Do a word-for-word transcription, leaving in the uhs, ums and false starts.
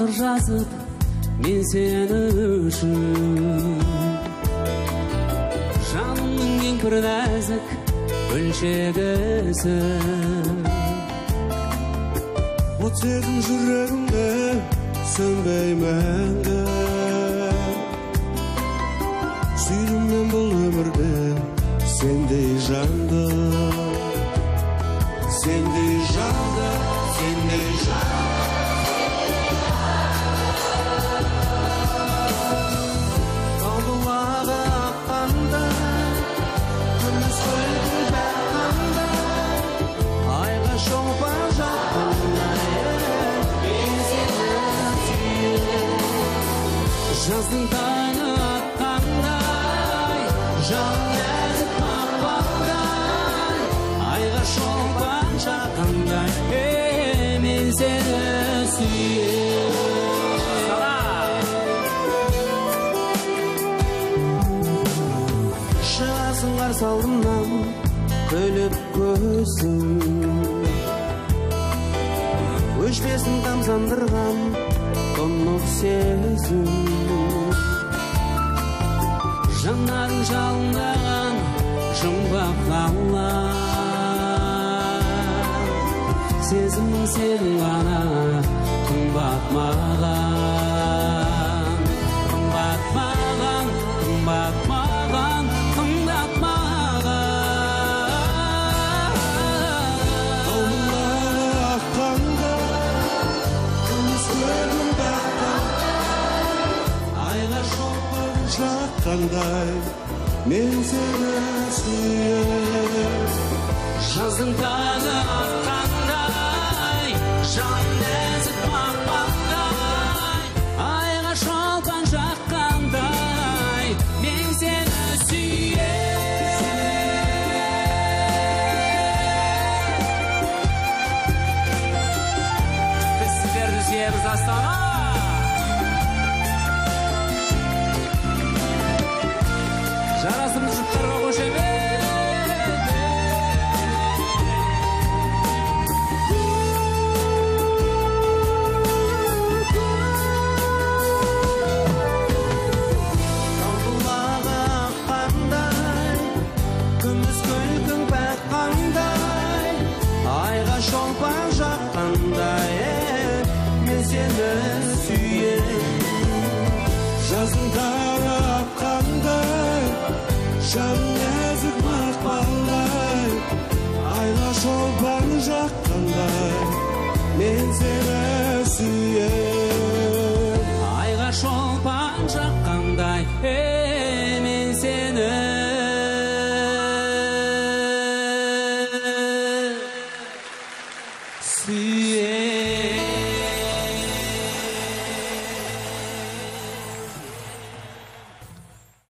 тағдыр жазып мен сені үшін. Жанымның ең бір нәзік бөлшегісің. От сезім жүрегімде сөнбей мәңгі. Сүйдім мен бұл өмірде сендей жанды, сендей жанды, сендей жанды. Таулағы аққандай, күміс көлдің баққандай, айға шолпан жаққандай, мен сені сүйемін. Жаздың таңы атқандай, жаным нәзік мақпалдай, айға шолпан жаққандай, мен сені сүйемін. Шығасың қарсы алдымнан күліп көзің, өшпесін тамсандырған тұнық сезім. Жанарың жалындаған жұмбақ қала, сезімің сенің ғана қымбат маған, қымбат маған, қымбат маған, қымбат маған. Таулары аққандай, күміс көлдің баққандай, айға шолпан жаққандай, мен сені сүйемін. Жаздың таңы атқандай, жаным нәзік мақпалдай, айға шолпан жаққандай, мен сені сүйемін. Біз сіздерді сүйеміз, Астана! Жарасымды жұптарға қошеміз. Таулағы аққандай, күміс көлдің баққандай, айға шолпан жаққандай, мен сені сүйемін. Жаздың таңы атқандай, жаным